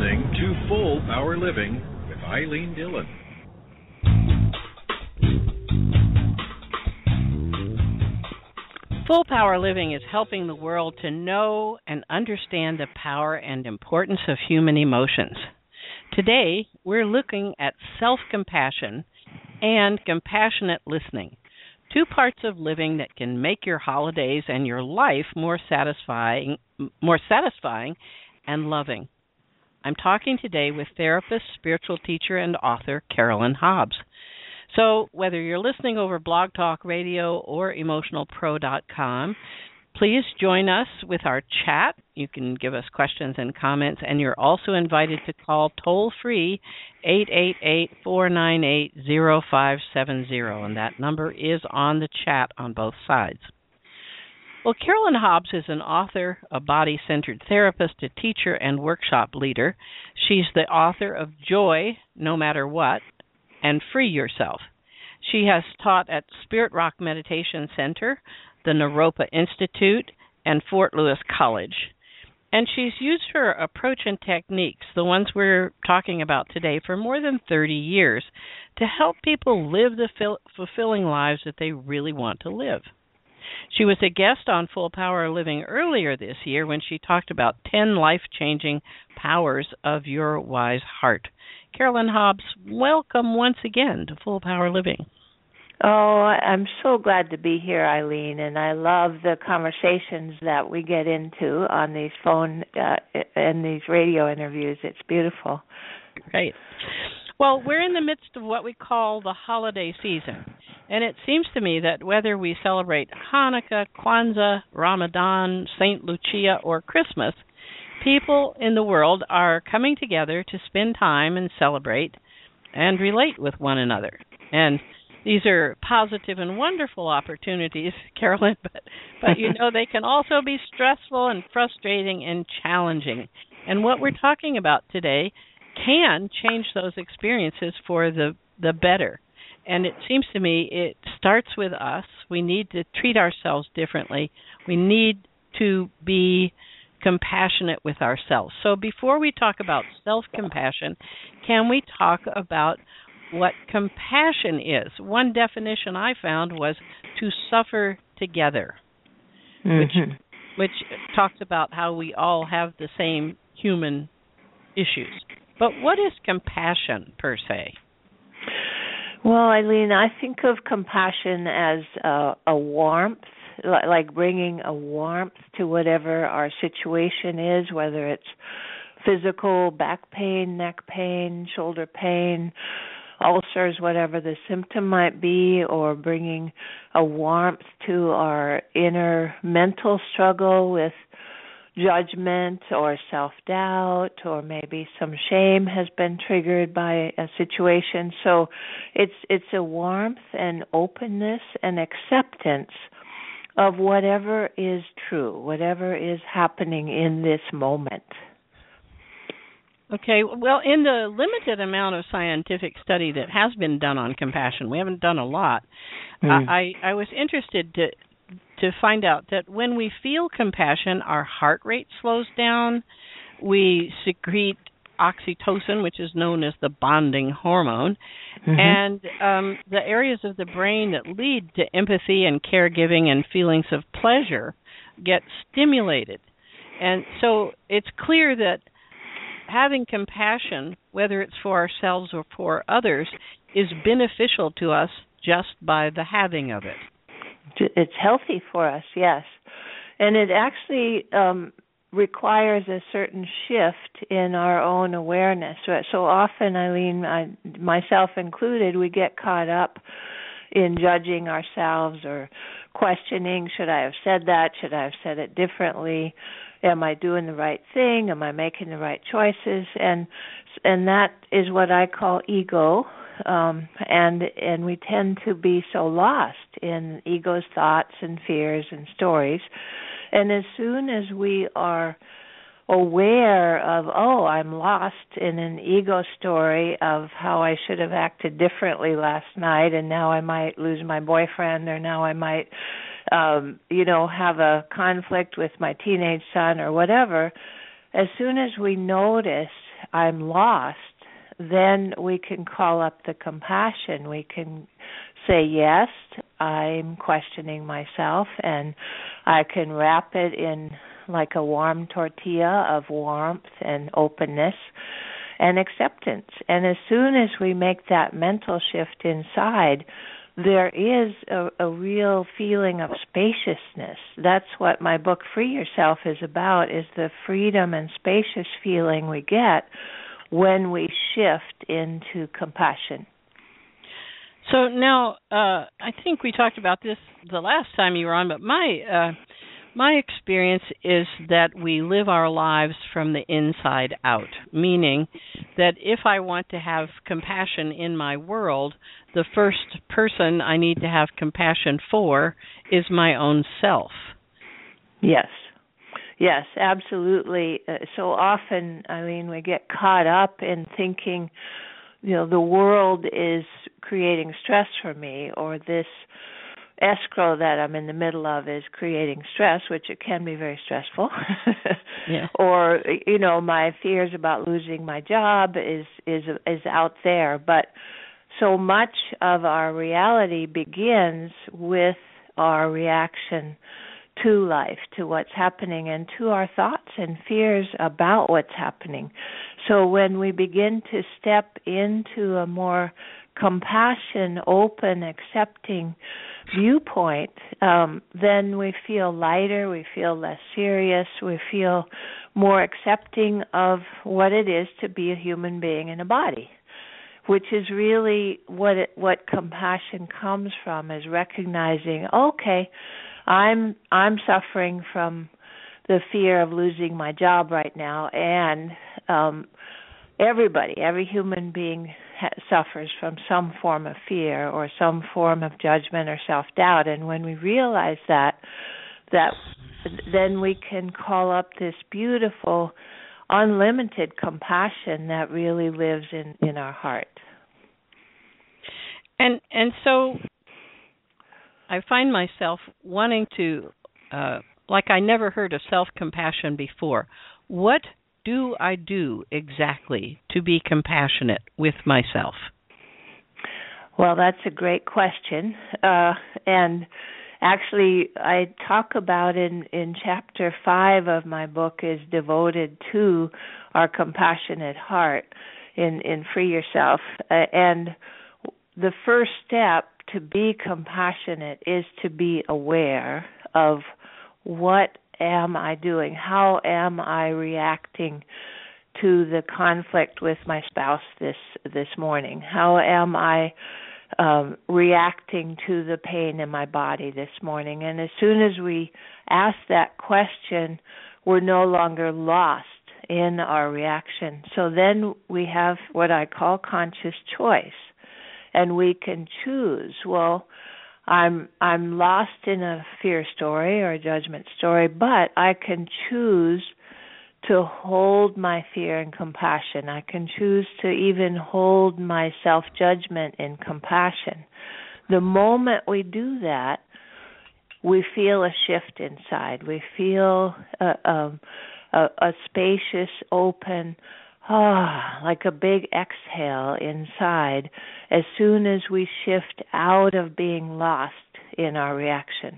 listening to Full Power Living with Eileen Dillon. Full Power Living is helping the world to know and understand the power and importance of human emotions. Today, we're looking at self-compassion and compassionate listening, two parts of living that can make your holidays and your life more satisfying and loving. I'm talking today with therapist, spiritual teacher, and author Carolyn Hobbs. So whether you're listening over Blog Talk Radio or EmotionalPro.com, please join us with our chat. You can give us questions and comments, and you're also invited to call toll-free 888-498-0570, and that number is on the chat on both sides. Well, Carolyn Hobbs is an author, a body-centered therapist, a teacher, and workshop leader. She's the author of Joy, No Matter What, and Free Yourself. She has taught at Spirit Rock Meditation Center, the Naropa Institute, and Fort Lewis College. And she's used her approach and techniques, the ones we're talking about today, for more than 30 years to help people live the fulfilling lives that they really want to live. She was a guest on Full Power Living earlier this year when she talked about 10 life-changing powers of your wise heart. Carolyn Hobbs, welcome once again to Full Power Living. Oh, I'm so glad to be here, Eileen, and I love the conversations that we get into on these phone and these radio interviews. It's beautiful. Great. Well, we're in the midst of what we call the holiday season, and it seems to me that whether we celebrate Hanukkah, Kwanzaa, Ramadan, St. Lucia, or Christmas, people in the world are coming together to spend time and celebrate and relate with one another. And these are positive and wonderful opportunities, Carolyn, but you know, they can also be stressful and frustrating and challenging. And what we're talking about today can change those experiences for the better. And it seems to me it starts with us. We need to treat ourselves differently. We need to be compassionate with ourselves. So before we talk about self-compassion, can we talk about what compassion is? One definition I found was to suffer together, which talks about how we all have the same human issues. But what is compassion per se? Well, Eileen, I think of compassion as a warmth, like bringing a warmth to whatever our situation is, whether it's physical, back pain, neck pain, shoulder pain, ulcers, whatever the symptom might be, or bringing a warmth to our inner mental struggle with judgment or self-doubt, or maybe some shame has been triggered by a situation. So it's a warmth and openness and acceptance of whatever is true, whatever is happening in this moment. Okay, well, in the limited amount of scientific study that has been done on compassion, we haven't done a lot, I was interested to find out that when we feel compassion, our heart rate slows down, we secrete oxytocin, which is known as the bonding hormone, and the areas of the brain that lead to empathy and caregiving and feelings of pleasure get stimulated. And so it's clear that having compassion, whether it's for ourselves or for others, is beneficial to us just by the having of it. It's healthy for us, yes. And it actually requires a certain shift in our own awareness. So often, Eileen, myself included, we get caught up in judging ourselves or questioning, should I have said that? Should I have said it differently? Am I doing the right thing? Am I making the right choices? And that is what I call ego. And we tend to be so lost in ego's thoughts and fears and stories. And as soon as we are aware of, I'm lost in an ego story of how I should have acted differently last night, and now I might lose my boyfriend, or now I might, have a conflict with my teenage son or whatever, as soon as we notice I'm lost, then we can call up the compassion. We can say, yes, I'm questioning myself, and I can wrap it in like a warm tortilla of warmth and openness and acceptance. And as soon as we make that mental shift inside, there is a real feeling of spaciousness. That's what my book Free Yourself is about, is the freedom and spacious feeling we get when we shift into compassion. So now, I think we talked about this the last time you were on, but my experience is that we live our lives from the inside out, meaning that if I want to have compassion in my world, the first person I need to have compassion for is my own self. Yes. Yes, absolutely. So often, we get caught up in thinking, the world is creating stress for me, or this escrow that I'm in the middle of is creating stress, which it can be very stressful. Yeah. Or, my fears about losing my job is out there. But so much of our reality begins with our reaction to life, to what's happening, and to our thoughts and fears about what's happening. So when we begin to step into a more compassion, open, accepting viewpoint, then we feel lighter, we feel less serious, we feel more accepting of what it is to be a human being in a body, which is really what compassion comes from, is recognizing, okay, I'm suffering from the fear of losing my job right now, and every human being suffers from some form of fear or some form of judgment or self-doubt. And when we realize that then we can call up this beautiful, unlimited compassion that really lives in our heart. And so I find myself wanting to, like I never heard of self-compassion before. What do I do exactly to be compassionate with myself? Well, that's a great question. And actually, I talk about in Chapter 5 of my book is devoted to our compassionate heart in Free Yourself. And the first step to be compassionate is to be aware of what am I doing? How am I reacting to the conflict with my spouse this morning? How am I reacting to the pain in my body this morning? And as soon as we ask that question, we're no longer lost in our reaction. So then we have what I call conscious choice, and we can choose, well, I'm lost in a fear story or a judgment story, but I can choose to hold my fear in compassion. I can choose to even hold my self-judgment in compassion. The moment we do that, we feel a shift inside. We feel a spacious, open, like a big exhale inside as soon as we shift out of being lost in our reaction.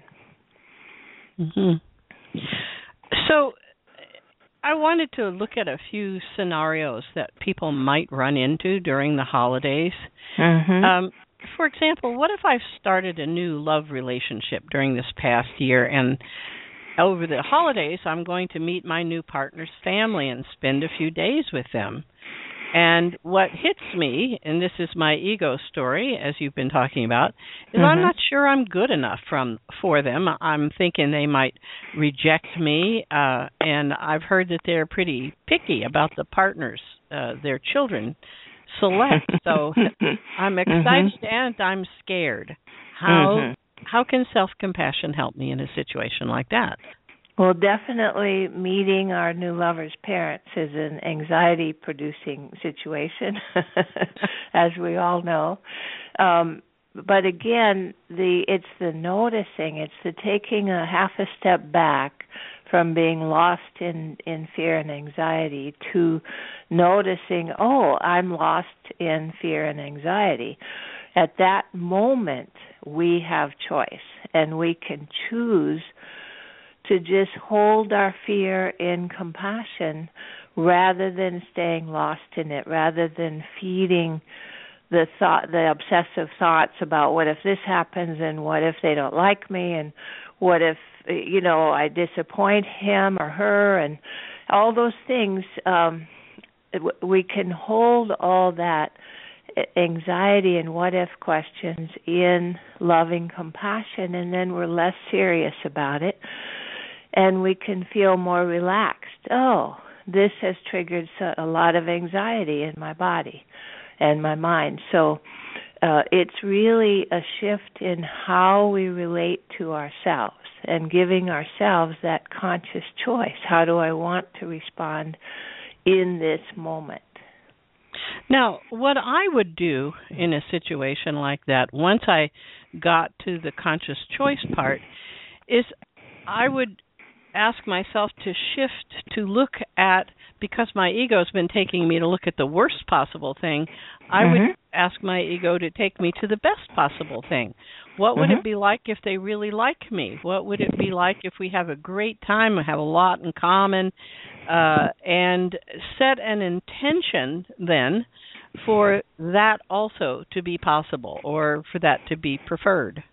Mm-hmm. So I wanted to look at a few scenarios that people might run into during the holidays. Mm-hmm. For example, what if I've started a new love relationship during this past year, and over the holidays I'm going to meet my new partner's family and spend a few days with them? And what hits me, and this is my ego story, as you've been talking about, is I'm not sure I'm good enough for them. I'm thinking they might reject me, and I've heard that they're pretty picky about the partners their children select. So I'm excited and I'm scared. How can self-compassion help me in a situation like that? Well, definitely meeting our new lover's parents is an anxiety-producing situation, as we all know. But again, it's the noticing, it's the taking a half a step back from being lost in fear and anxiety to noticing, oh, I'm lost in fear and anxiety. At that moment, we have choice, and we can choose to just hold our fear in compassion rather than staying lost in it, rather than feeding the obsessive thoughts about what if this happens and what if they don't like me and what if, I disappoint him or her and all those things. We can hold all that anxiety and what if questions in loving compassion, and then we're less serious about it, and we can feel more relaxed. Oh, this has triggered a lot of anxiety in my body and my mind. So it's really a shift in how we relate to ourselves and giving ourselves that conscious choice. How do I want to respond in this moment? Now, what I would do in a situation like that, once I got to the conscious choice part, is I would ask myself to shift to look at, because my ego's been taking me to look at the worst possible thing, I would ask my ego to take me to the best possible thing. What would it be like if they really like me? What would it be like if we have a great time, have a lot in common, and set an intention then for that also to be possible or for that to be preferred?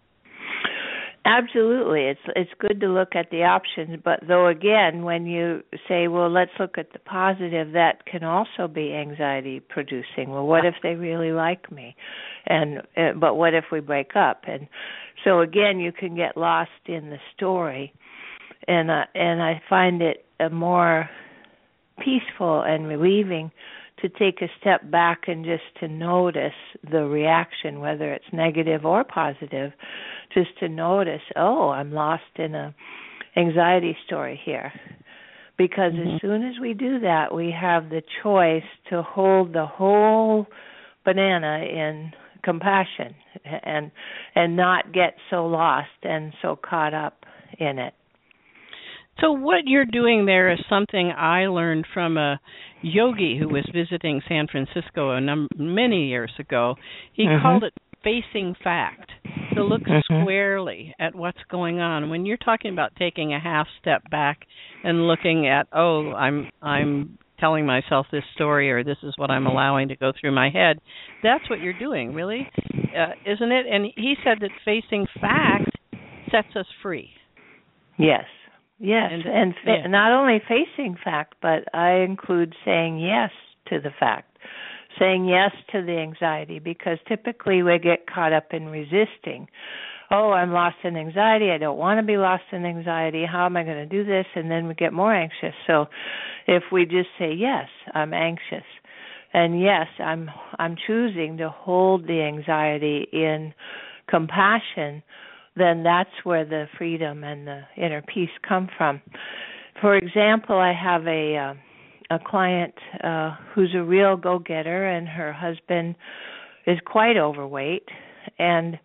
Absolutely. It's good to look at the options, but though again, when you say, well, let's look at the positive, that can also be anxiety producing. Well, what if they really like me? But what if we break up? And so again, you can get lost in the story, and I find it more peaceful and relieving to take a step back and just to notice the reaction, whether it's negative or positive, just to notice, oh, I'm lost in a anxiety story here. Because as soon as we do that, we have the choice to hold the whole banana in compassion and not get so lost and so caught up in it. So what you're doing there is something I learned from a yogi who was visiting San Francisco many years ago. He called it facing fact, to look squarely at what's going on. When you're talking about taking a half step back and looking at, oh, I'm telling myself this story, or this is what I'm allowing to go through my head, that's what you're doing, really, isn't it? And he said that facing fact sets us free. Yes. Yes, and not only facing fact, but I include saying yes to the fact, saying yes to the anxiety, because typically we get caught up in resisting. Oh, I'm lost in anxiety. I don't want to be lost in anxiety. How am I going to do this? And then we get more anxious. So if we just say, yes, I'm anxious, and yes, I'm choosing to hold the anxiety in compassion, then that's where the freedom and the inner peace come from. For example, I have a client who's a real go-getter, and her husband is quite overweight, and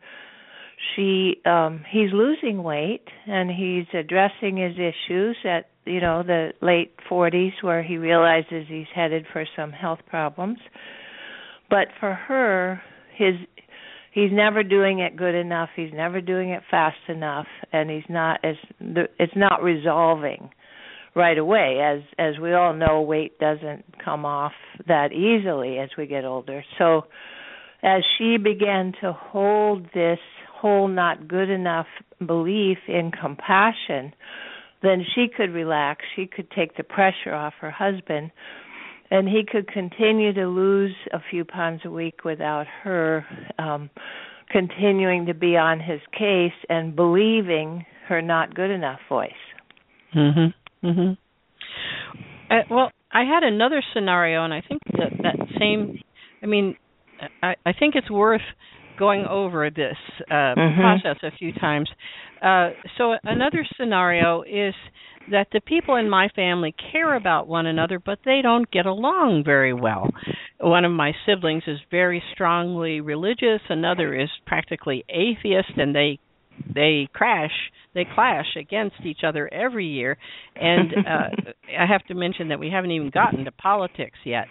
he's losing weight, and he's addressing his issues at the late 40s, where he realizes he's headed for some health problems. But for her, he's never doing it good enough. He's never doing it fast enough, and it's not resolving right away. As we all know, weight doesn't come off that easily as we get older. So as she began to hold this whole not good enough belief in compassion, then she could relax. She could take the pressure off her husband, and he could continue to lose a few pounds a week without her continuing to be on his case and believing her not good enough voice. Well, I had another scenario, and I think that same, I think it's worth going over this process a few times. So another scenario is that the people in my family care about one another, but they don't get along very well. One of my siblings is very strongly religious. Another is practically atheist, and they they clash against each other every year. And I have to mention that we haven't even gotten to politics yet.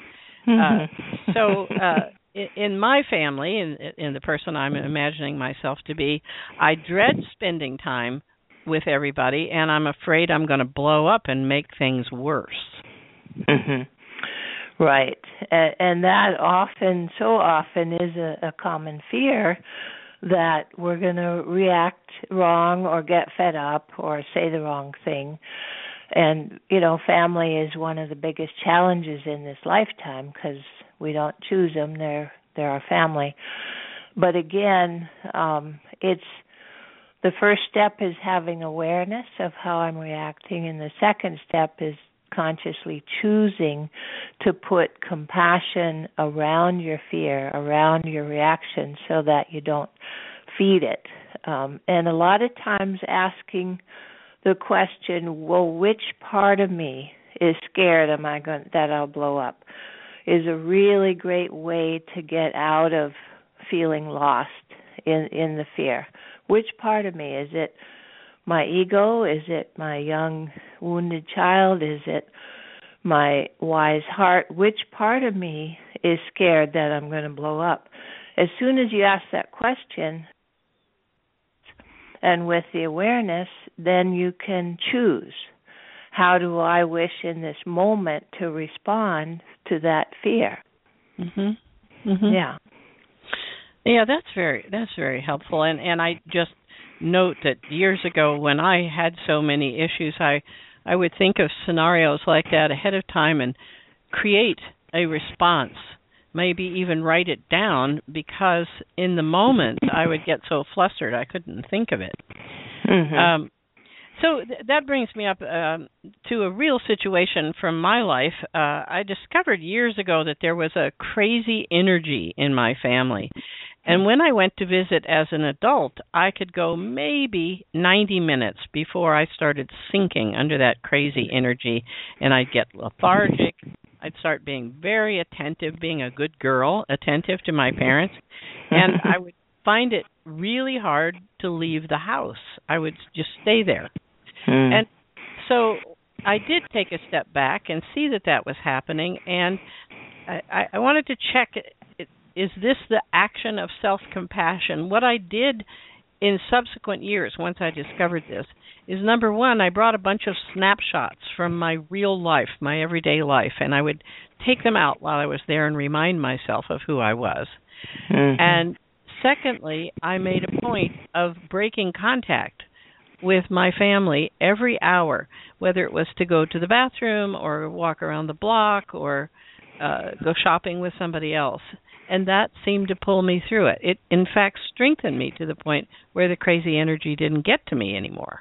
In my family, in the person I'm imagining myself to be, I dread spending time with everybody, and I'm afraid I'm going to blow up and make things worse. Right. And that so often is a common fear, that we're going to react wrong or get fed up or say the wrong thing. And, family is one of the biggest challenges in this lifetime, because we don't choose them. They're our family. But again, it's the first step is having awareness of how I'm reacting, and the second step is consciously choosing to put compassion around your fear, around your reaction, so that you don't feed it. And a lot of times asking the question, well, which part of me is scared that I'll blow up, is a really great way to get out of feeling lost in the fear. Which part of me? Is it my ego? Is it my young wounded child? Is it my wise heart? Which part of me is scared that I'm going to blow up? As soon as you ask that question, and with the awareness, then you can choose. How do I wish in this moment to respond to that fear? Yeah. Yeah, that's very helpful. And I just note that years ago, when I had so many issues, I would think of scenarios like that ahead of time and create a response, maybe even write it down, because in the moment I would get so flustered I couldn't think of it. So that brings me up to a real situation from my life. I discovered years ago that there was a crazy energy in my family. And when I went to visit as an adult, I could go maybe 90 minutes before I started sinking under that crazy energy, and I'd get lethargic. I'd start being very attentive, being a good girl, attentive to my parents, and I would find it really hard to leave the house. I would just stay there. And so I did take a step back and see that was happening, and I wanted to check, is this the action of self-compassion? What I did in subsequent years, once I discovered this, is number one, I brought a bunch of snapshots from my real life, my everyday life, and I would take them out while I was there and remind myself of who I was. And secondly, I made a point of breaking contact with my family every hour, whether it was to go to the bathroom or walk around the block or go shopping with somebody else. And that seemed to pull me through it. It, in fact, strengthened me to the point where the crazy energy didn't get to me anymore.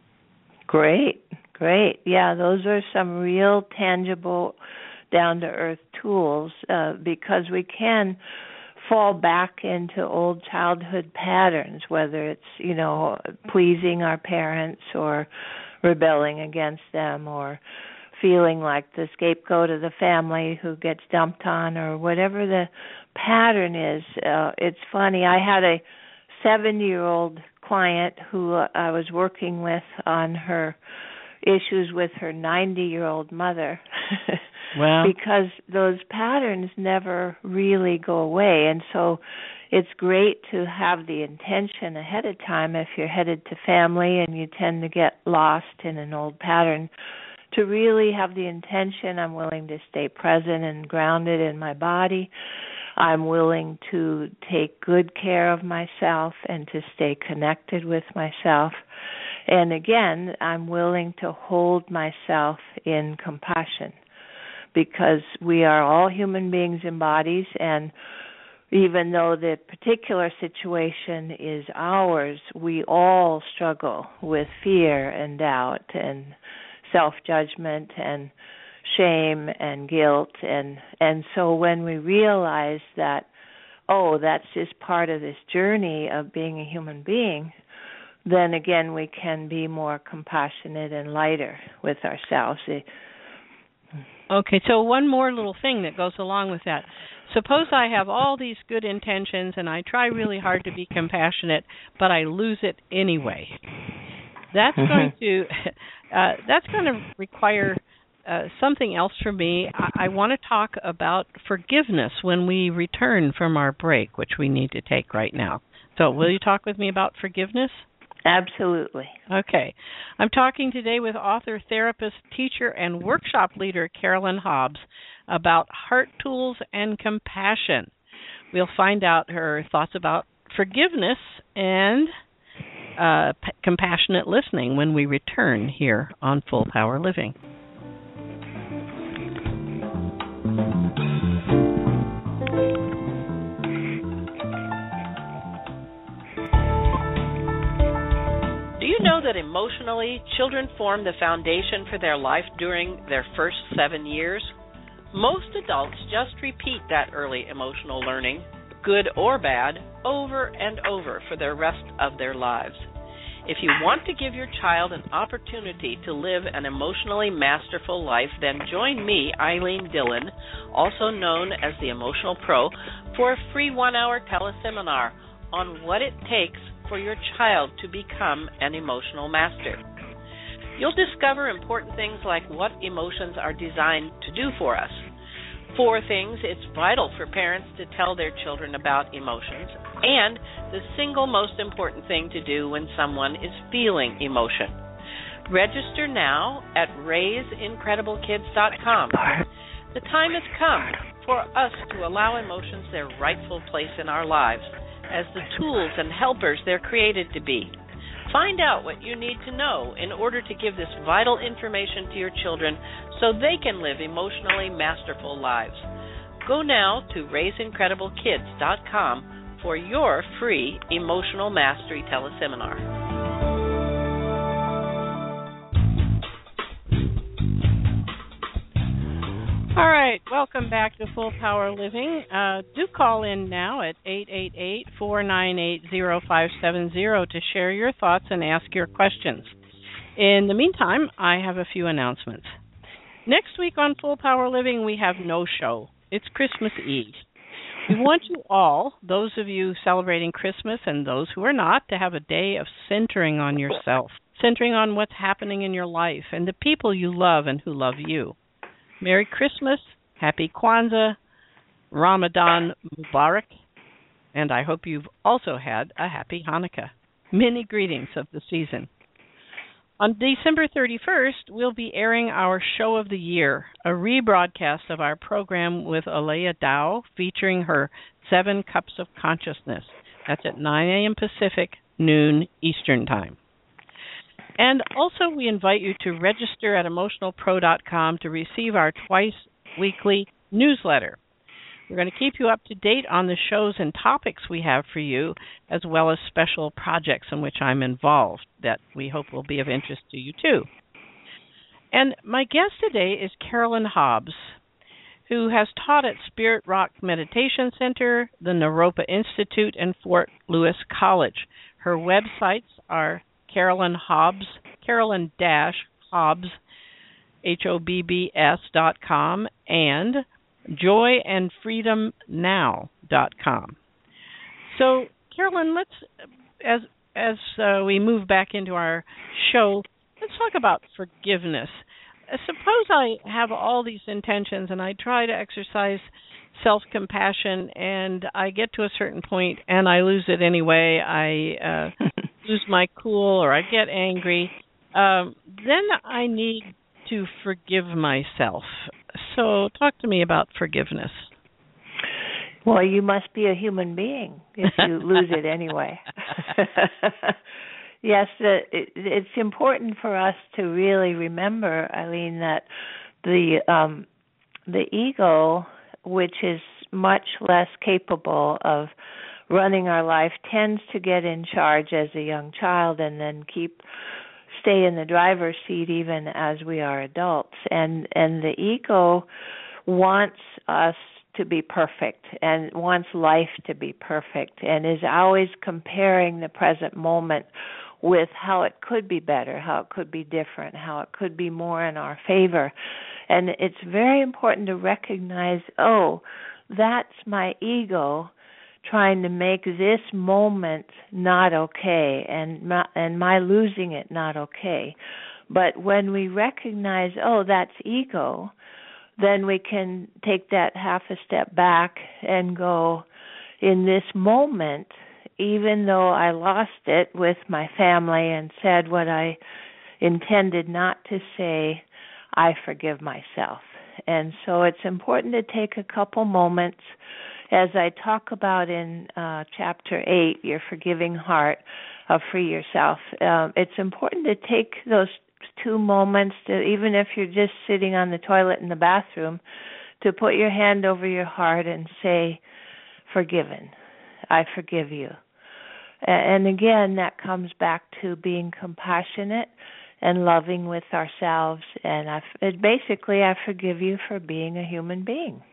Great. Yeah, those are some real tangible, down-to-earth tools, because we can fall back into old childhood patterns, whether it's, pleasing our parents or rebelling against them or feeling like the scapegoat of the family who gets dumped on, or whatever the pattern is. It's funny, I had a 7-year-old client who I was working with on her issues with her 90-year-old mother. Wow. Because those patterns never really go away. And so it's great to have the intention ahead of time if you're headed to family and you tend to get lost in an old pattern, to really have the intention, I'm willing to stay present and grounded in my body. I'm willing to take good care of myself and to stay connected with myself. And again, I'm willing to hold myself in compassion, because we are all human beings in bodies, and even though the particular situation is ours, we all struggle with fear and doubt and self-judgment and shame and guilt. And so when we realize that, that's just part of this journey of being a human being, then again we can be more compassionate and lighter with ourselves. Okay, so one more little thing that goes along with that. Suppose I have all these good intentions and I try really hard to be compassionate, but I lose it anyway. That's going to require something else from me. I want to talk about forgiveness when we return from our break, which we need to take right now. So will you talk with me about forgiveness? Absolutely. Okay. I'm talking today with author, therapist, teacher, and workshop leader Carolyn Hobbs about heart tools and compassion. We'll find out her thoughts about forgiveness and compassionate listening when we return here on Full Power Living. Do you know that emotionally, children form the foundation for their life during their first 7 years? Most adults just repeat that early emotional learning, good or bad, over and over for the rest of their lives. If you want to give your child an opportunity to live an emotionally masterful life, then join me, Eileen Dillon, also known as the Emotional Pro, for a free 1-hour teleseminar on what it takes for your child to become an emotional master. You'll discover important things like what emotions are designed to do for us. 4 things it's vital for parents to tell their children about emotions, and the single most important thing to do when someone is feeling emotion. Register now at raiseincrediblekids.com. The time has come for us to allow emotions their rightful place in our lives as the tools and helpers they're created to be. Find out what you need to know in order to give this vital information to your children so they can live emotionally masterful lives. Go now to raiseincrediblekids.com for your free Emotional Mastery teleseminar. All right, welcome back to Full Power Living. Do call in now at 888-498-0570 to share your thoughts and ask your questions. In the meantime, I have a few announcements. Next week on Full Power Living, we have no show. It's Christmas Eve. We want you all, those of you celebrating Christmas and those who are not, to have a day of centering on yourself, centering on what's happening in your life and the people you love and who love you. Merry Christmas, Happy Kwanzaa, Ramadan Mubarak, and I hope you've also had a Happy Hanukkah. Many greetings of the season. On December 31st, we'll be airing our Show of the Year, a rebroadcast of our program with Alea Dow featuring her 7 Cups of Consciousness. That's at 9 a.m. Pacific, noon Eastern Time. And also, we invite you to register at emotionalpro.com to receive our twice-weekly newsletter. We're going to keep you up to date on the shows and topics we have for you, as well as special projects in which I'm involved that we hope will be of interest to you, too. And my guest today is Carolyn Hobbs, who has taught at Spirit Rock Meditation Center, the Naropa Institute, and Fort Lewis College. Her websites are Carolyn-Hobbs, HOBBS.com, and joyandfreedomnow.com. So, Carolyn, let's, as we move back into our show, let's talk about forgiveness. Suppose I have all these intentions and I try to exercise self-compassion and I get to a certain point and I lose it anyway. I lose my cool or I get angry. Then I need to forgive myself. So talk to me about forgiveness. Well, you must be a human being if you lose it anyway. Yes, it's important for us to really remember, Eileen, that the ego, which is much less capable of running our life, tends to get in charge as a young child and then stay in the driver's seat even as we are adults. And the ego wants us to be perfect and wants life to be perfect and is always comparing the present moment with how it could be better, how it could be different, how it could be more in our favor. And it's very important to recognize, that's my ego trying to make this moment not okay, and my losing it not okay. But when we recognize, oh, that's ego, then we can take that half a step back and go, in this moment, even though I lost it with my family and said what I intended not to say, I forgive myself. And so it's important to take a couple moments, as I talk about in Chapter 8, Your Forgiving Heart of Free Yourself. It's important to take those 2 moments, to, even if you're just sitting on the toilet in the bathroom, to put your hand over your heart and say, forgiven, I forgive you. And again, that comes back to being compassionate and loving with ourselves. And basically, I forgive you for being a human being.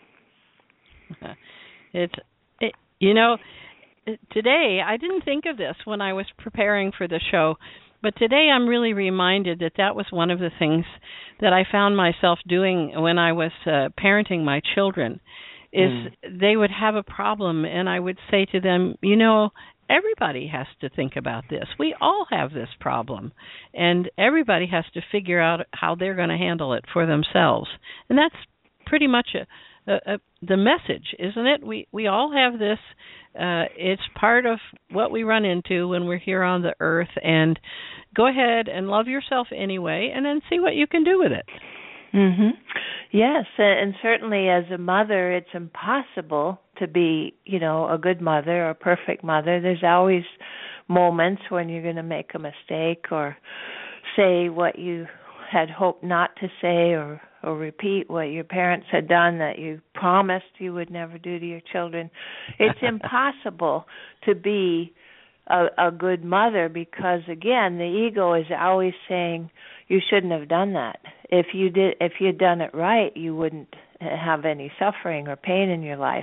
Today, I didn't think of this when I was preparing for the show, but today I'm really reminded that was one of the things that I found myself doing when I was parenting my children, is they would have a problem, and I would say to them, everybody has to think about this. We all have this problem, and everybody has to figure out how they're going to handle it for themselves. And that's pretty much the message, isn't it? We all have this. It's part of what we run into when we're here on the earth. And go ahead and love yourself anyway, and then see what you can do with it. Mm-hmm. Yes, and certainly as a mother, it's impossible to be, a good mother or a perfect mother. There's always moments when you're going to make a mistake or say what you had hoped not to say, or repeat what your parents had done that you promised you would never do to your children. It's impossible to be a good mother, because again, the ego is always saying you shouldn't have done that. If you'd done it right, you wouldn't have any suffering or pain in your life.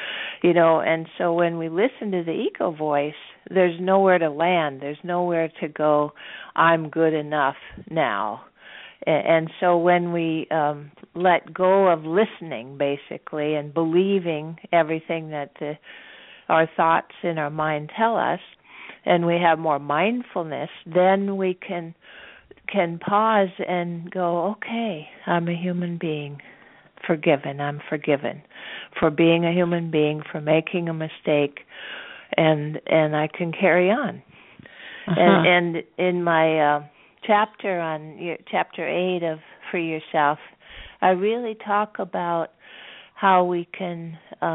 And so when we listen to the ego voice, there's nowhere to land. There's nowhere to go, I'm good enough now. And so when we let go of listening, basically, and believing everything that our thoughts in our mind tell us, and we have more mindfulness, then we can pause and go, okay, I'm a human being, forgiven. I'm forgiven for being a human being, for making a mistake, and I can carry on. And in my chapter 8 of Free Yourself, I really talk about how we can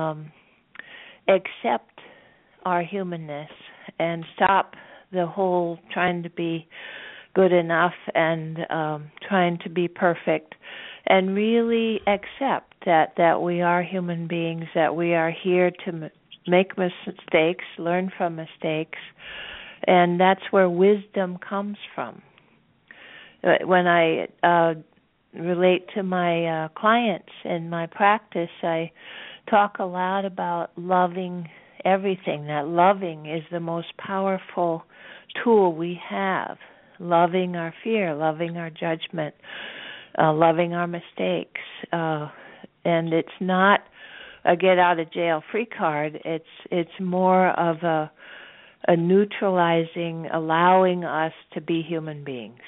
accept our humanness and stop the whole trying to be good enough and trying to be perfect, and really accept that we are human beings, that we are here to make mistakes, learn from mistakes, and that's where wisdom comes from. When I relate to my clients in my practice, I talk a lot about loving everything, that loving is the most powerful tool we have. Loving our fear, loving our judgment, loving our mistakes. And it's not a get-out-of-jail-free card. It's more of a neutralizing, allowing us to be human beings.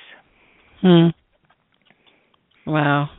Wow.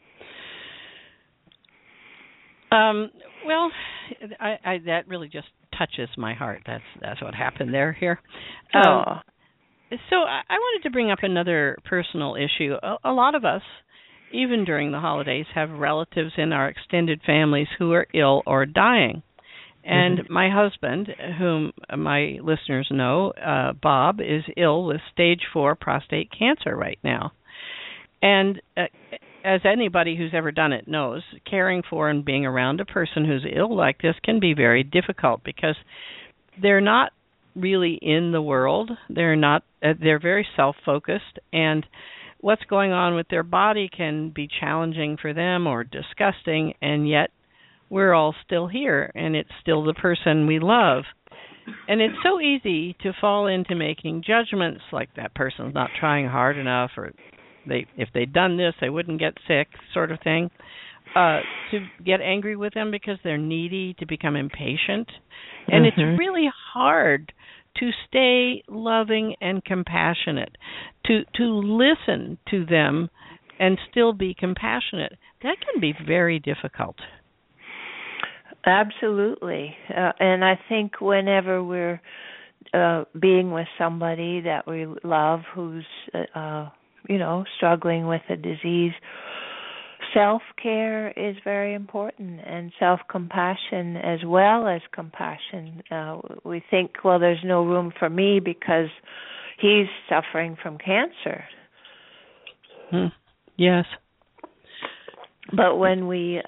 Well, I that really just touches my heart. That's what happened here. So I wanted to bring up another personal issue. A lot of us, even during the holidays, have relatives in our extended families who are ill or dying. And my husband, whom my listeners know, Bob, is ill with stage 4 prostate cancer right now. And as anybody who's ever done it knows, caring for and being around a person who's ill like this can be very difficult, because they're not really in the world. They're very self-focused, and what's going on with their body can be challenging for them or disgusting, and yet we're all still here, and it's still the person we love. And it's so easy to fall into making judgments like that person's not trying hard enough, or if they'd done this, they wouldn't get sick, sort of thing. to get angry with them because they're needy, to become impatient. And it's really hard to stay loving and compassionate, to listen to them and still be compassionate. That can be very difficult. Absolutely. And I think whenever we're being with somebody that we love who's, struggling with a disease, self-care is very important, and self-compassion as well as compassion. We think, well, there's no room for me because he's suffering from cancer. Yes. But when we,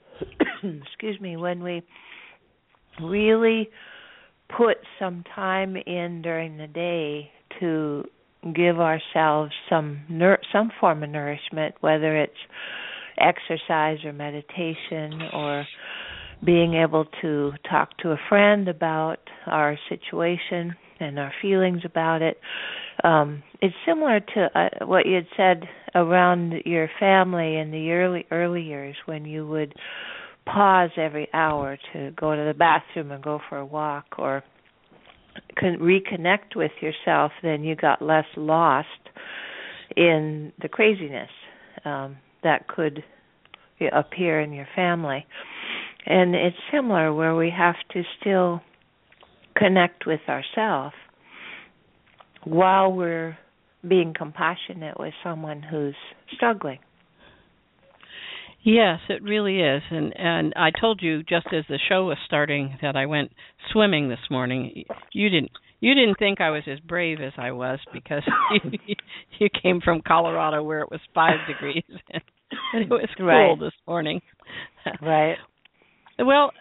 when we really put some time in during the day to give ourselves some form of nourishment, whether it's exercise or meditation or being able to talk to a friend about our situation and our feelings about it. It's similar to what you had said around your family in the early years, when you would pause every hour to go to the bathroom and go for a walk or reconnect with yourself. Then you got less lost in the craziness that could appear in your family. And it's similar, where we have to still connect with ourselves while we're being compassionate with someone who's struggling. Yes, it really is. And I told you just as the show was starting that I went swimming this morning. You didn't think I was as brave as I was, because you came from Colorado where it was 5 degrees and it was cool this morning. Right. Well,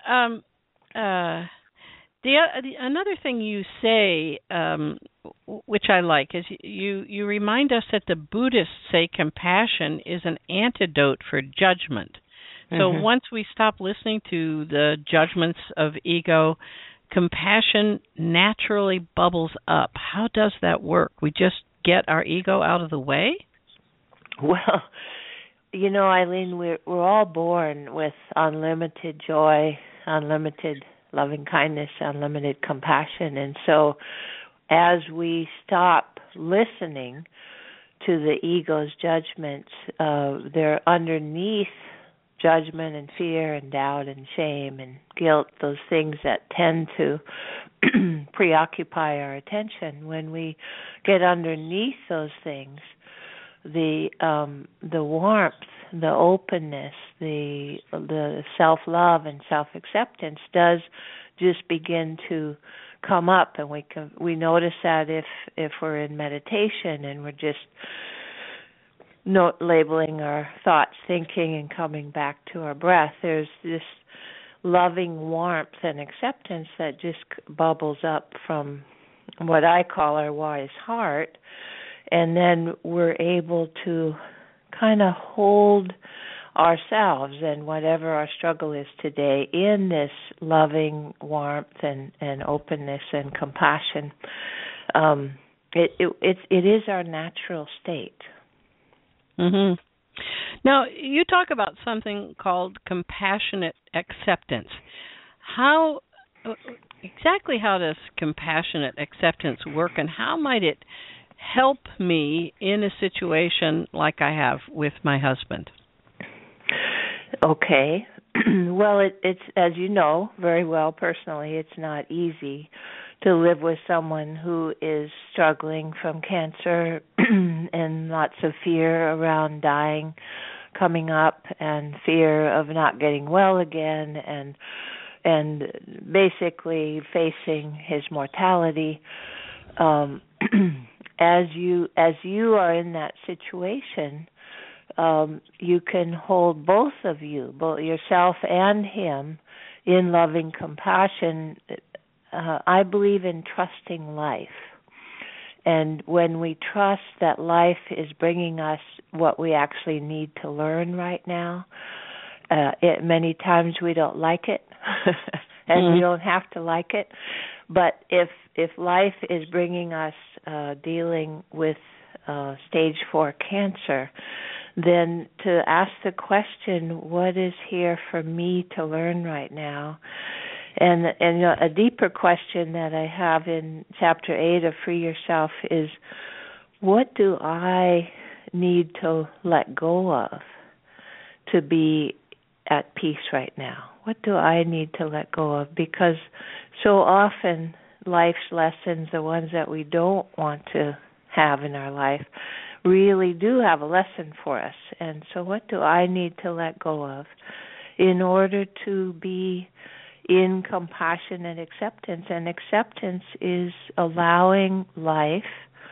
another thing you say, which I like, is you remind us that the Buddhists say compassion is an antidote for judgment. So once we stop listening to the judgments of ego, compassion naturally bubbles up. How does that work? We just get our ego out of the way? Well, Eileen, we're all born with unlimited joy, unlimited loving kindness, unlimited compassion. And so as we stop listening to the ego's judgments, they're underneath judgment and fear and doubt and shame and guilt, those things that tend to preoccupy our attention. When we get underneath those things, the warmth, the openness, the self-love and self-acceptance does just begin to come up, and we notice that if we're in meditation and we're just labeling our thoughts, thinking, and coming back to our breath, there's this loving warmth and acceptance that just bubbles up from what I call our wise heart. And then we're able to kind of hold ourselves and whatever our struggle is today in this loving warmth and openness and compassion. It is our natural state. Now, you talk about something called compassionate acceptance. How does compassionate acceptance work, and how might it help me in a situation like I have with my husband? Okay. Well, it's, as you know very well personally, it's not easy to live with someone who is struggling from cancer and lots of fear around dying coming up, and fear of not getting well again, and basically facing his mortality. As you are in that situation, you can hold both of you, both yourself and him, in loving compassion. I believe in trusting life. And when we trust that life is bringing us what we actually need to learn right now, many times we don't like it, and we don't have to like it. But if life is bringing us dealing with stage 4 cancer, then to ask the question, what is here for me to learn right now? And a deeper question that I have in Chapter 8 of Free Yourself is, what do I need to let go of to be at peace right now? What do I need to let go of? Because so often life's lessons, the ones that we don't want to have in our life, really do have a lesson for us. And so what do I need to let go of in order to be in compassion and acceptance? And acceptance is allowing life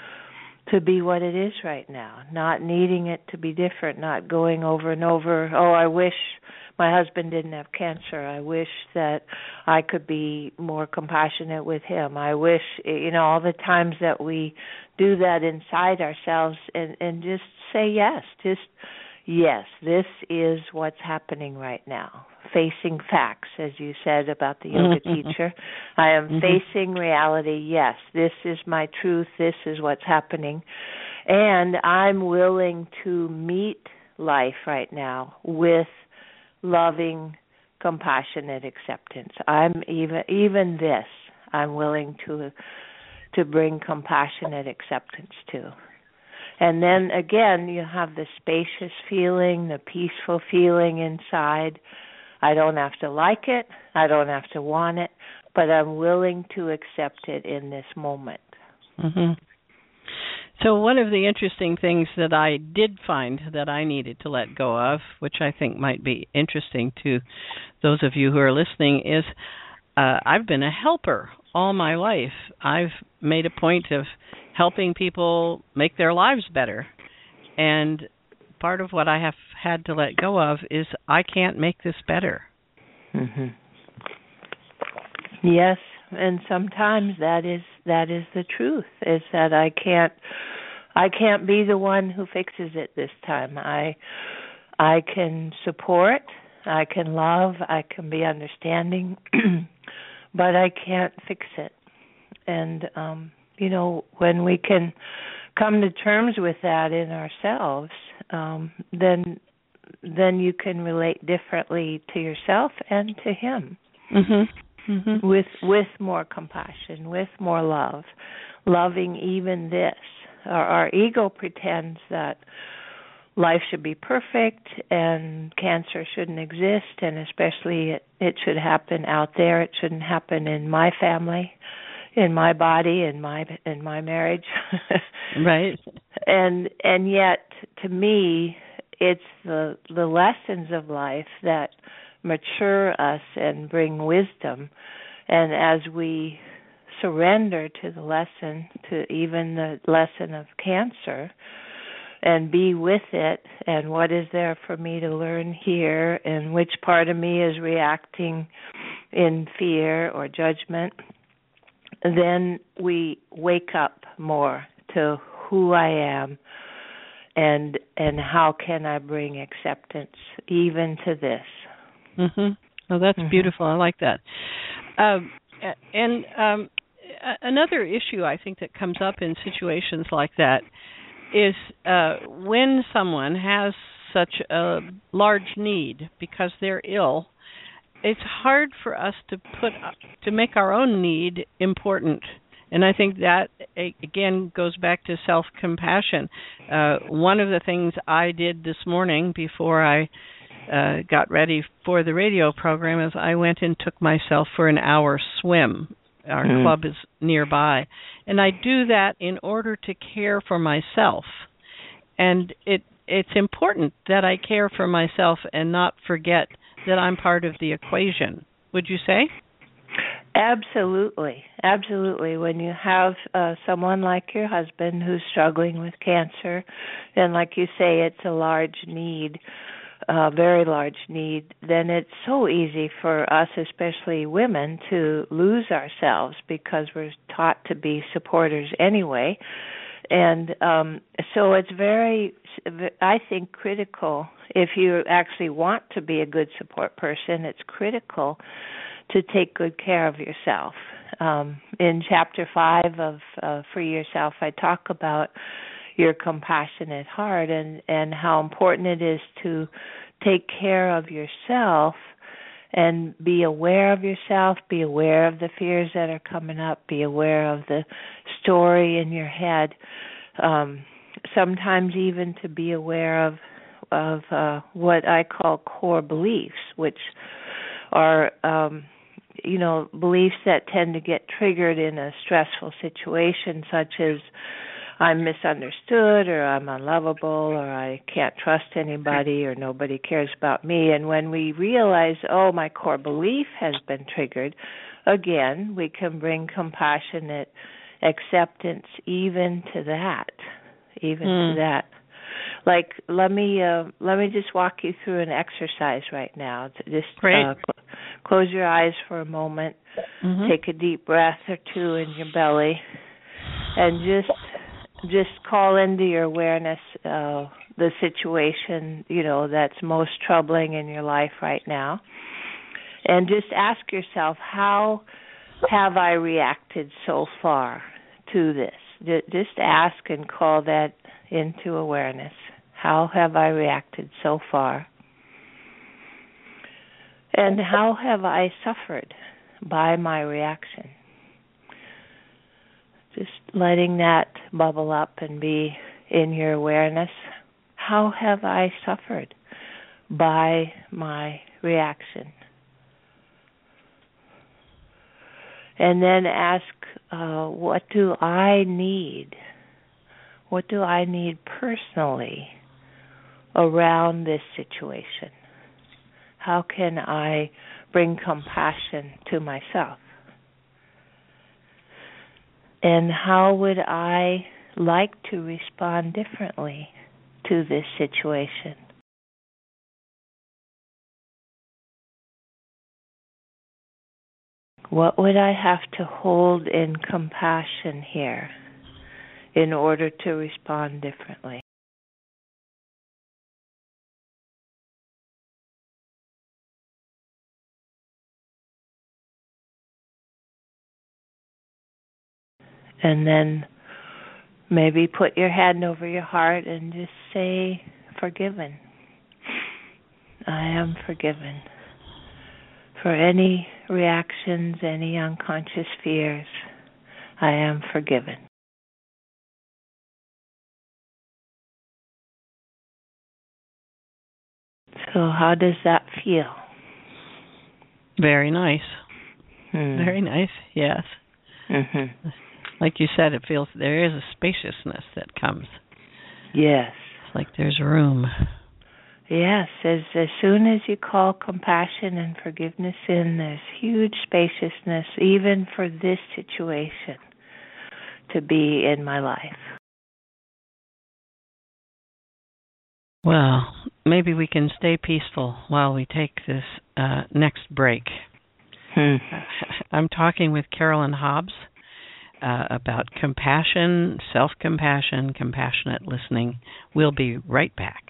to be what it is right now, not needing it to be different, not going over and over, oh, I wish my husband didn't have cancer. I wish that I could be more compassionate with him. I wish, all the times that we do that inside ourselves and just say yes, yes, this is what's happening right now. Facing facts, as you said about the yoga teacher. I am facing reality. Yes, this is my truth. This is what's happening. And I'm willing to meet life right now with loving, compassionate acceptance. I'm even this, I'm willing to bring compassionate acceptance to. And then again, you have the spacious feeling, the peaceful feeling inside. I don't have to like it, I don't have to want it, but I'm willing to accept it in this moment. Mm-hmm. So one of the interesting things that I did find that I needed to let go of, which I think might be interesting to those of you who are listening, is I've been a helper all my life. I've made a point of helping people make their lives better. And part of what I have had to let go of is I can't make this better. Mm-hmm. Yes, and sometimes that is the truth, is that I can't be the one who fixes it this time. I can support, I can love, I can be understanding, but I can't fix it. And when we can come to terms with that in ourselves, then you can relate differently to yourself and to him. Mm-hmm. Mm-hmm. With more compassion, with more love, loving even this. Our ego pretends that life should be perfect and cancer shouldn't exist, and especially it should happen out there. It shouldn't happen in my family, in my body, in my marriage. Right. And yet, to me, it's the lessons of life that mature us and bring wisdom. And as we surrender to the lesson, to even the lesson of cancer, and be with it, and what is there for me to learn here, and which part of me is reacting in fear or judgment, then we wake up more to who I am and how can I bring acceptance even to this. Mm-hmm. Oh, that's beautiful. I like that. Another issue I think that comes up in situations like that is when someone has such a large need because they're ill, it's hard for us to make our own need important. And I think that, again, goes back to self-compassion. One of the things I did this morning before I got ready for the radio program is I went and took myself for an hour swim. Our club is nearby. And I do that in order to care for myself. And it's important that I care for myself and not forget that I'm part of the equation. Would you say? Absolutely. Absolutely. When you have someone like your husband who's struggling with cancer, and like you say, it's a large need, very large need, then it's so easy for us, especially women, to lose ourselves because we're taught to be supporters anyway. And so it's very, I think, critical. If you actually want to be a good support person, it's critical to take good care of yourself. In Chapter 5 of Free Yourself, I talk about, your compassionate heart, and how important it is to take care of yourself and be aware of yourself, be aware of the fears that are coming up, be aware of the story in your head. Sometimes even to be aware of what I call core beliefs, which are beliefs that tend to get triggered in a stressful situation, such as I'm misunderstood, or I'm unlovable, or I can't trust anybody, or nobody cares about me. And when we realize, oh, my core belief has been triggered, again, we can bring compassionate acceptance even to that. To that. Like, let me just walk you through an exercise right now. Just close your eyes for a moment, take a deep breath or two in your belly, and just call into your awareness the situation, that's most troubling in your life right now. And just ask yourself, how have I reacted so far to this? Just ask and call that into awareness. How have I reacted so far? And how have I suffered by my reaction? Just letting that bubble up and be in your awareness. How have I suffered by my reaction? And then ask, what do I need? What do I need personally around this situation? How can I bring compassion to myself? And how would I like to respond differently to this situation? What would I have to hold in compassion here in order to respond differently? And then maybe put your hand over your heart and just say, forgiven. I am forgiven for any reactions, any unconscious fears. I am forgiven. So how does that feel? Very nice. Very nice, yes. Like you said, it feels there is a spaciousness that comes. Yes. It's like there's room. Yes, as soon as you call compassion and forgiveness in, there's huge spaciousness, even for this situation, to be in my life. Well, maybe we can stay peaceful while we take this next break. I'm talking with Carolyn Hobbs about compassion, self-compassion, compassionate listening. We'll be right back.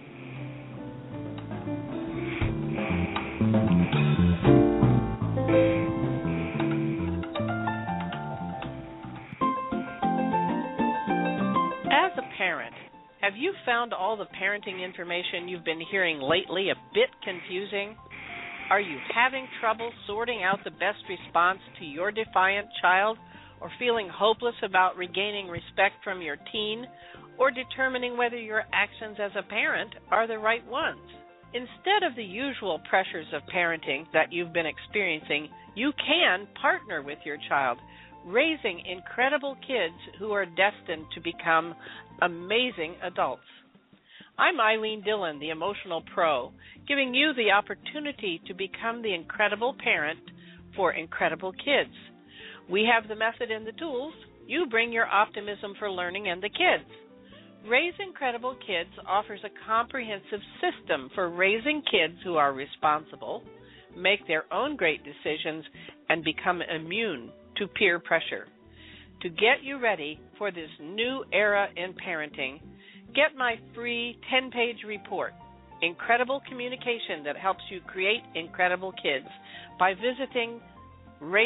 As a parent, have you found all the parenting information you've been hearing lately a bit confusing? Are you having trouble sorting out the best response to your defiant child, or feeling hopeless about regaining respect from your teen, or determining whether your actions as a parent are the right ones? Instead of the usual pressures of parenting that you've been experiencing, you can partner with your child, raising incredible kids who are destined to become amazing adults. I'm Eileen Dillon, the Emotional Pro, giving you the opportunity to become the incredible parent for incredible kids. We have the method and the tools. You bring your optimism for learning and the kids. Raise Incredible Kids offers a comprehensive system for raising kids who are responsible, make their own great decisions, and become immune to peer pressure. To get you ready for this new era in parenting, get my free 10-page report, Incredible Communication that helps you create incredible kids, by visiting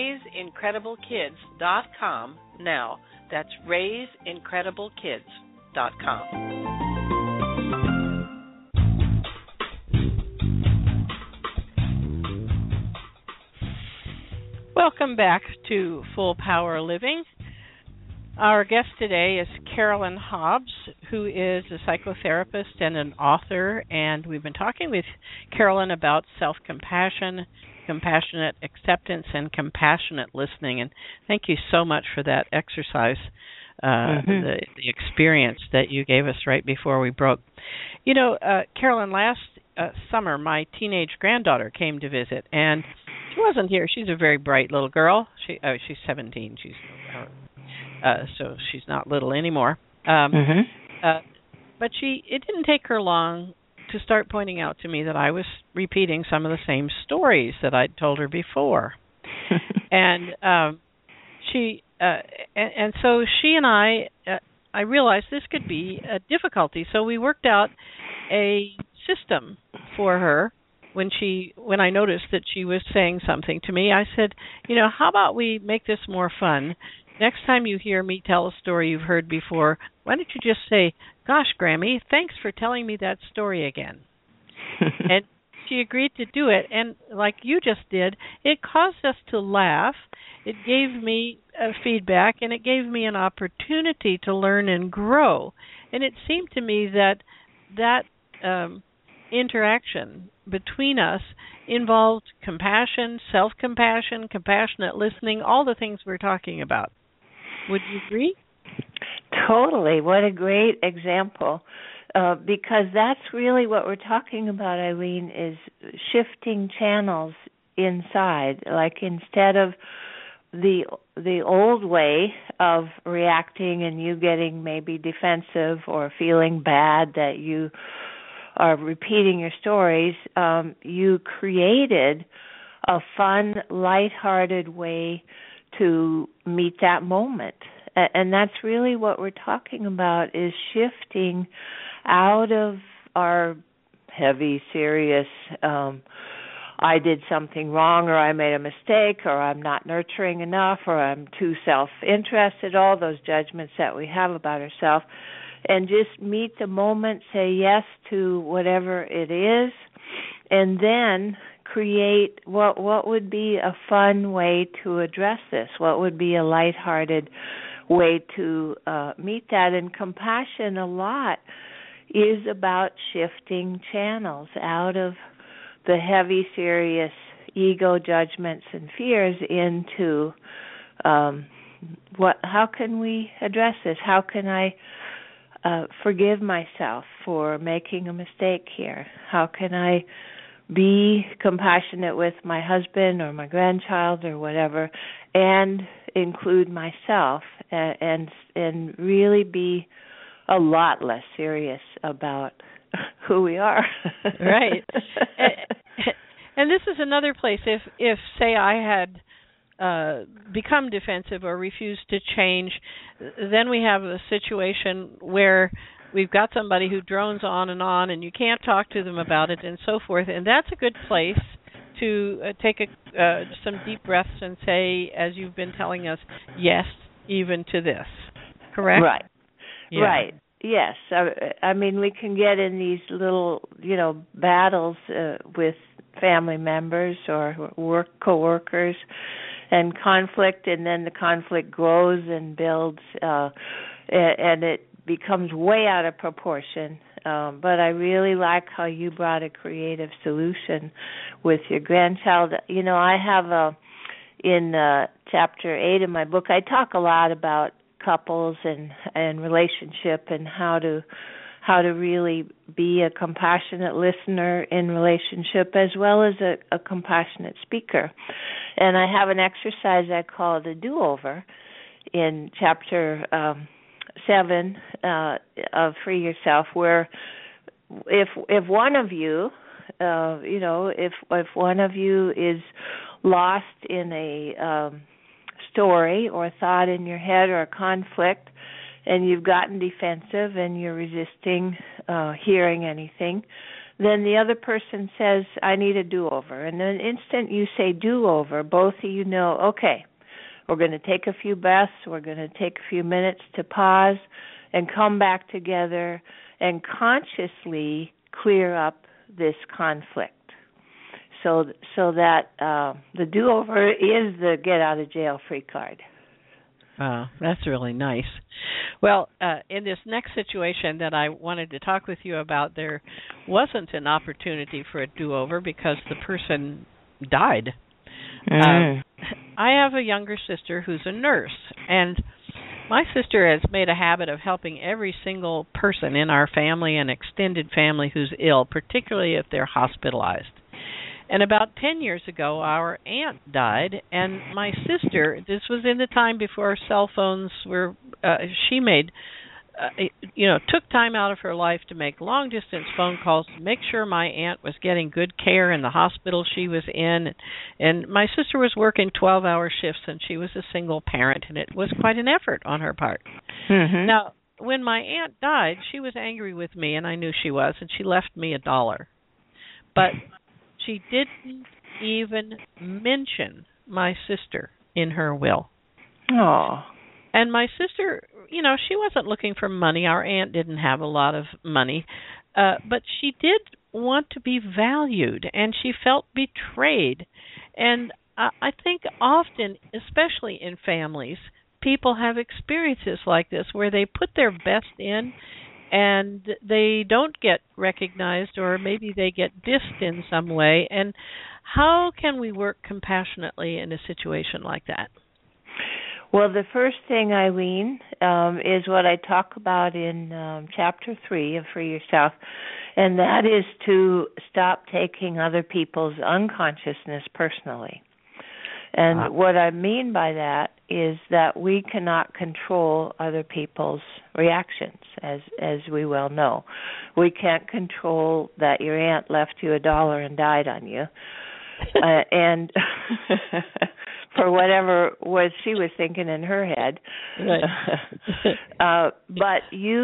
RaiseIncredibleKids.com now. That's Raise Incredible Kids. Welcome back to Full Power Living. Our guest today is Carolyn Hobbs, who is a psychotherapist and an author, and we've been talking with Carolyn about self-compassion, compassionate acceptance, and compassionate listening. And thank you so much for that exercise, the experience that you gave us right before we broke. You know, Carolyn, last summer my teenage granddaughter came to visit, and she wasn't here. She's a very bright little girl. She's 17. So she's not little anymore. But it didn't take her long to start pointing out to me that I was repeating some of the same stories that I'd told her before. And so she and I realized this could be a difficulty. So we worked out a system for her. When I noticed that she was saying something to me, I said, how about we make this more fun? Next time you hear me tell a story you've heard before, why don't you just say, "Gosh, Grammy, thanks for telling me that story again." And she agreed to do it. And like you just did, it caused us to laugh. It gave me feedback, and it gave me an opportunity to learn and grow. And it seemed to me that interaction between us involved compassion, self-compassion, compassionate listening, all the things we're talking about. Would you agree? Totally. What a great example. Because that's really what we're talking about, Eileen, is shifting channels inside. Like instead of the old way of reacting and you getting maybe defensive or feeling bad that you are repeating your stories, you created a fun, lighthearted way to meet that moment. And that's really what we're talking about, is shifting out of our heavy, serious, I did something wrong, or I made a mistake, or I'm not nurturing enough, or I'm too self-interested, all those judgments that we have about ourselves, and just meet the moment, say yes to whatever it is, and then create what would be a fun way to address this, what would be a lighthearted way to meet that. And compassion a lot is about shifting channels out of the heavy, serious ego judgments and fears into how can we address this? How can I forgive myself for making a mistake here? How can I be compassionate with my husband or my grandchild or whatever, and include myself, and really be a lot less serious about who we are. Right. And this is another place. If say I had become defensive or refused to change, then we have a situation where we've got somebody who drones on, and you can't talk to them about it, and so forth. And that's a good place to take some deep breaths and say, as you've been telling us, yes, even to this. Correct? Right. Yeah. Right. Yes. I mean, we can get in these little, battles with family members or coworkers, and conflict, and then the conflict grows and builds, and it becomes way out of proportion. But I really like how you brought a creative solution with your grandchild. I have in chapter 8 of my book, I talk a lot about couples and relationship, and how to really be a compassionate listener in relationship, as well as a compassionate speaker. And I have an exercise I call the do-over in chapter 7 of Free Yourself, where if one of you, if one of you is lost in a story or thought in your head or a conflict, and you've gotten defensive and you're resisting hearing anything, then the other person says, I need a do-over. And the instant you say do-over, both of you know, okay, we're going to take a few breaths, we're going to take a few minutes to pause and come back together and consciously clear up this conflict. So that the do-over is the get-out-of-jail-free card. Oh, that's really nice. Well, in this next situation that I wanted to talk with you about, there wasn't an opportunity for a do-over because the person died. I have a younger sister who's a nurse, and my sister has made a habit of helping every single person in our family and extended family who's ill, particularly if they're hospitalized. And about 10 years ago, our aunt died, and my sister, this was in the time before cell phones were, she made, took time out of her life to make long-distance phone calls to make sure my aunt was getting good care in the hospital she was in. And my sister was working 12-hour shifts, and she was a single parent, and it was quite an effort on her part. Mm-hmm. Now, when my aunt died, she was angry with me, and I knew she was, and she left me $1. But she didn't even mention my sister in her will. Oh. And my sister, she wasn't looking for money. Our aunt didn't have a lot of money. But she did want to be valued, and she felt betrayed. And I think often, especially in families, people have experiences like this where they put their best in and they don't get recognized, or maybe they get dissed in some way. And how can we work compassionately in a situation like that? Well, the first thing, Eileen, is what I talk about in Chapter 3 of Free Yourself, and that is to stop taking other people's unconsciousness personally. And what I mean by that is that we cannot control other people's reactions, as we well know. We can't control that your aunt left you $1 and died on you, and for whatever she was thinking in her head. Right. But you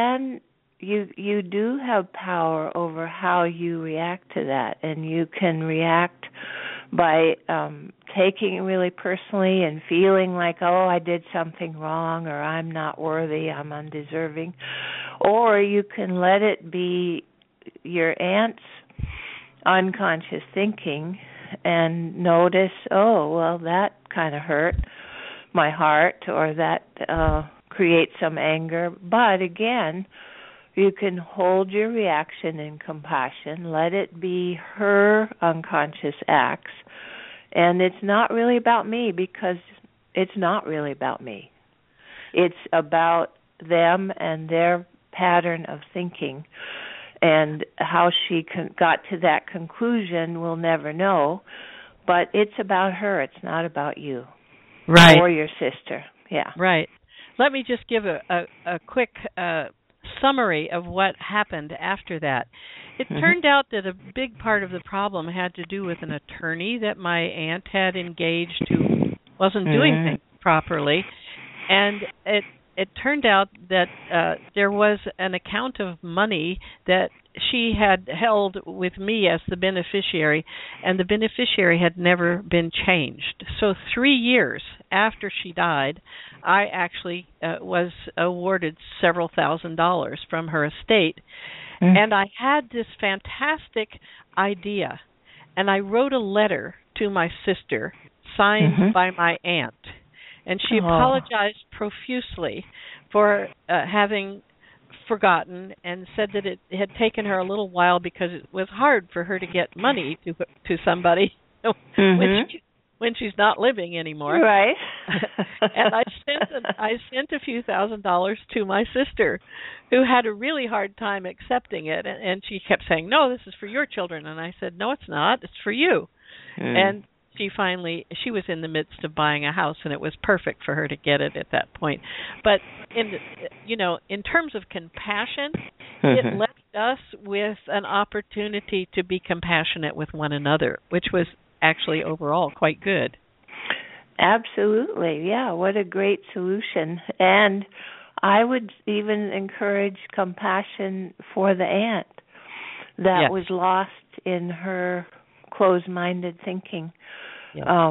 do have power over how you react to that, and you can react by taking it really personally and feeling like, oh, I did something wrong, or I'm not worthy, I'm undeserving. Or you can let it be your aunt's unconscious thinking and notice, oh, well, that kind of hurt my heart, or that creates some anger. But again, you can hold your reaction in compassion, let it be her unconscious acts, and it's not really about me, because it's not really about me. It's about them and their pattern of thinking, and how she got to that conclusion we'll never know, but it's about her, it's not about you. Right. Or your sister. Yeah. Right. Let me just give a quick summary of what happened after that. It turned out that a big part of the problem had to do with an attorney that my aunt had engaged who wasn't doing things properly, and it turned out that there was an account of money that she had held with me as the beneficiary, and the beneficiary had never been changed. So 3 years after she died, I actually was awarded several $1,000s from her estate. And I had this fantastic idea, and I wrote a letter to my sister signed by my aunt, and she apologized profusely for having forgotten, and said that it had taken her a little while because it was hard for her to get money to somebody when she's not living anymore. Right. And I sent a few $1,000s to my sister, who had a really hard time accepting it, and she kept saying, "No, this is for your children." And I said, "No, it's not. It's for you." And she was in the midst of buying a house, and it was perfect for her to get it at that point. But in terms of compassion, it left us with an opportunity to be compassionate with one another, which was actually overall quite good. Absolutely. Yeah, what a great solution. And I would even encourage compassion for the aunt that was lost in her closed-minded thinking.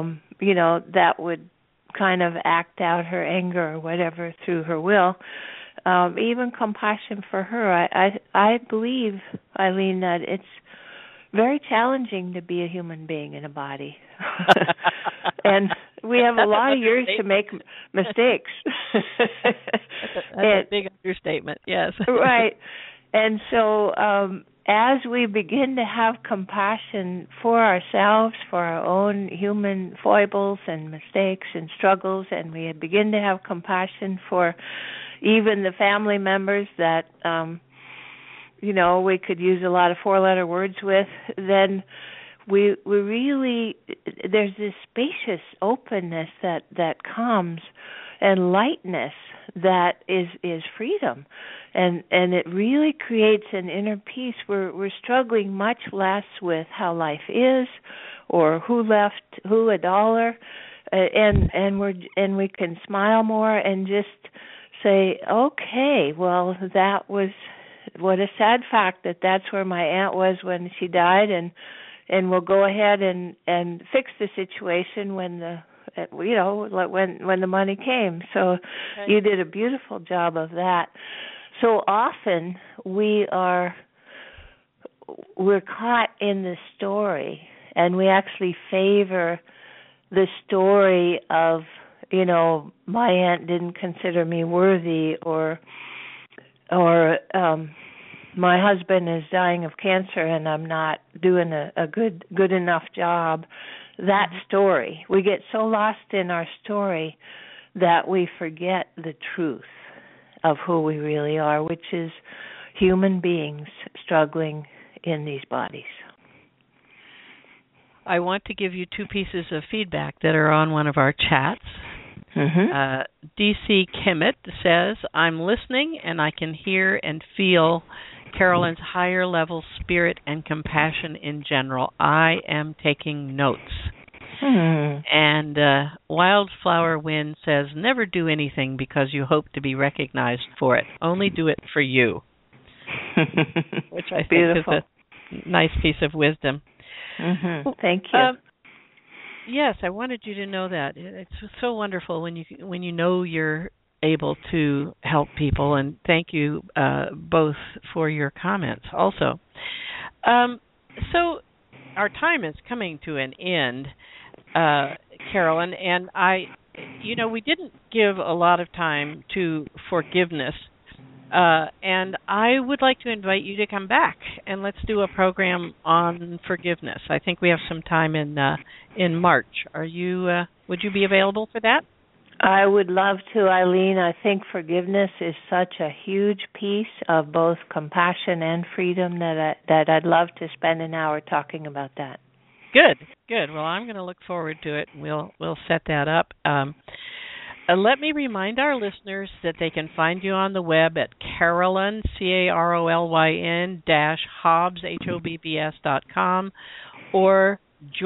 That would kind of act out her anger or whatever through her will. even compassion for her. I believe, Eileen, that it's very challenging to be a human being in a body. And we have a lot of years to make mistakes. That's a big understatement, yes. Right. And so as we begin to have compassion for ourselves, for our own human foibles and mistakes and struggles, and we begin to have compassion for even the family members that we could use a lot of four-letter words with, then we really, there's this spacious openness that comes, and lightness that is freedom, and it really creates an inner peace. We're struggling much less with how life is, or who left who $1, and we can smile more and just say, okay, well, that was, what a sad fact that that's where my aunt was when she died, and we'll go ahead and fix the situation when the money came. So okay. You did a beautiful job of that. So often we're caught in the story, and we actually favor the story of, my aunt didn't consider me worthy, or my husband is dying of cancer and I'm not doing a good enough job. That story. We get so lost in our story that we forget the truth of who we really are, which is human beings struggling in these bodies. I want to give you 2 pieces of feedback that are on one of our chats. Mm-hmm. DC Kimmett says, I'm listening and I can hear and feel Carolyn's higher level spirit and compassion in general. I am taking notes. And Wildflower Wind says, never do anything because you hope to be recognized for it. Only do it for you. Which I think Beautiful. is a nice piece of wisdom. Mm-hmm. Thank you. Yes, I wanted you to know that. It's so wonderful when you know you're able to help people, and thank you both for your comments also. So our time is coming to an end, Carolyn, and we didn't give a lot of time to forgiveness, and I would like to invite you to come back and let's do a program on forgiveness. I think we have some time in March. Would you be available for that? I would love to, Eileen. I think forgiveness is such a huge piece of both compassion and freedom that I'd love to spend an hour talking about that. Good. Well, I'm going to look forward to it. We'll set that up. Let me remind our listeners that they can find you on the web at Carolyn, CAROLYN -Hobbs, HOBBS.com, or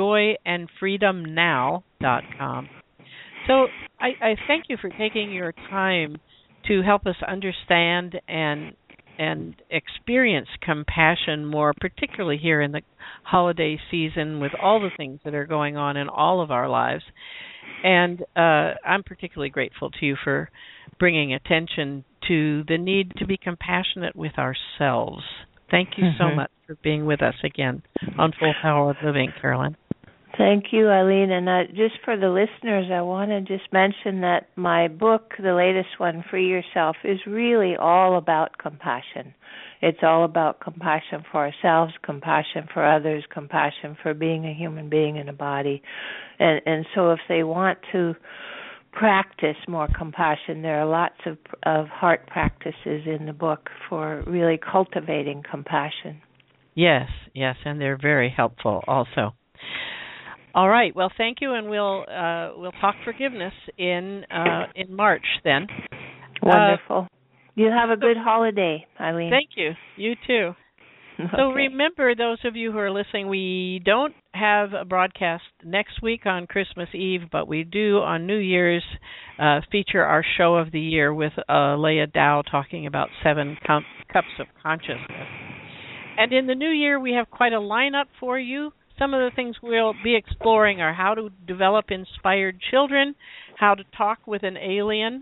joyandfreedomnow.com. So I thank you for taking your time to help us understand and experience compassion more, particularly here in the holiday season with all the things that are going on in all of our lives. And I'm particularly grateful to you for bringing attention to the need to be compassionate with ourselves. Thank you so much for being with us again on Full Power of Living, Carolyn. Thank you, Eileen. And just for the listeners, I want to just mention that my book, the latest one, Free Yourself, is really all about compassion. It's all about compassion for ourselves, compassion for others, compassion for being a human being in a body. And so if they want to practice more compassion, there are lots of heart practices in the book for really cultivating compassion. Yes, and they're very helpful also. All right. Well, thank you, and we'll talk forgiveness in March then. Wonderful. You have a good holiday, Eileen. Thank you. You too. Okay. So remember, those of you who are listening, we don't have a broadcast next week on Christmas Eve, but we do on New Year's feature our show of the year with Leah Dow talking about 7 cups of consciousness. And in the new year, we have quite a lineup for you. Some of the things we'll be exploring are how to develop inspired children, how to talk with an alien,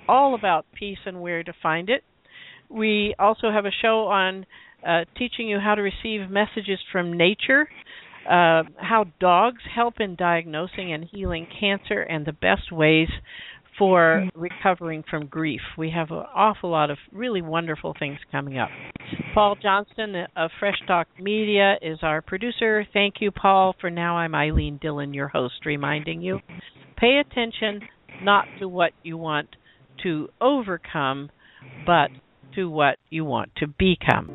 all about peace and where to find it. We also have a show on teaching you how to receive messages from nature, how dogs help in diagnosing and healing cancer, and the best ways for recovering from grief. We have an awful lot of really wonderful things coming up. Paul Johnston of Fresh Talk Media is our producer. Thank you, Paul. For now, I'm Eileen Dillon, your host, reminding you, pay attention not to what you want to overcome, but to what you want to become.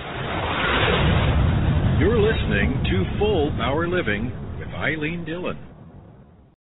You're listening to Full Power Living with Eileen Dillon.